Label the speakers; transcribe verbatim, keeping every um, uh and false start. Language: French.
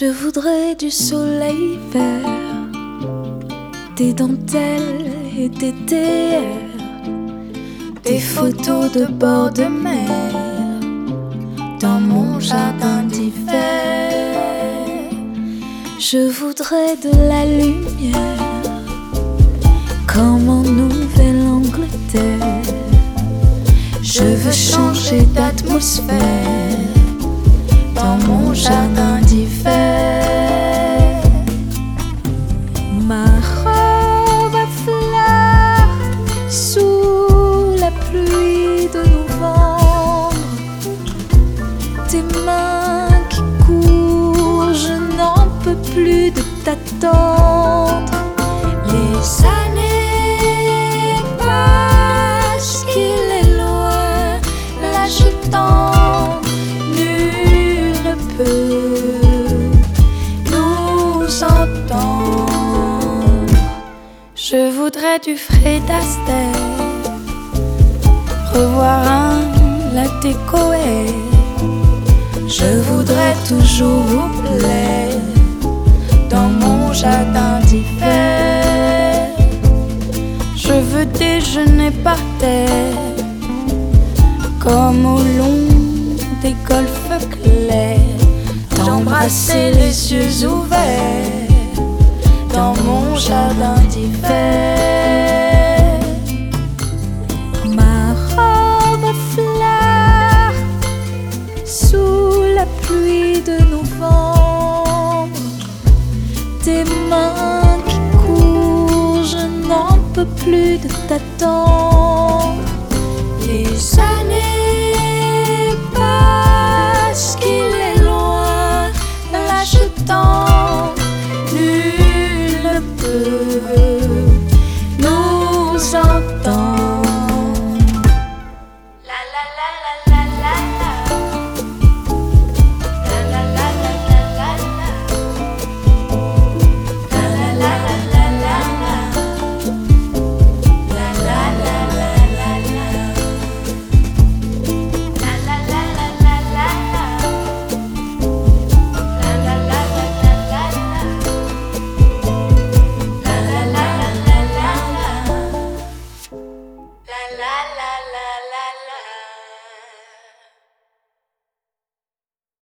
Speaker 1: Je voudrais du soleil vert, des dentelles et des théères, des photos de bord de mer dans mon jardin d'hiver. Je voudrais de la lumière comme en Nouvelle-Angleterre. Je veux changer d'atmosphère dans mon jardin d'hiver. Ma robe à fleurs sous la pluie de novembre, tes mains qui courent, je n'en peux plus de t'attendre. Les années passent, qu'il est loin, là je tends, nul ne peut nous entendre. Je voudrais du Fred Astaire, revoir un latte Coe. Je voudrais toujours vous plaire dans mon jardin d'hiver. Je veux déjeuner par terre comme au long des golfes clairs, t'embrasser les yeux ouverts dans mon jardin d'hiver. Ma robe à fleurs sous la pluie de novembre, tes mains qui courent, je n'en peux plus de t'attendre. Les années passent, qu'il est loin, là je tends, nul ne peut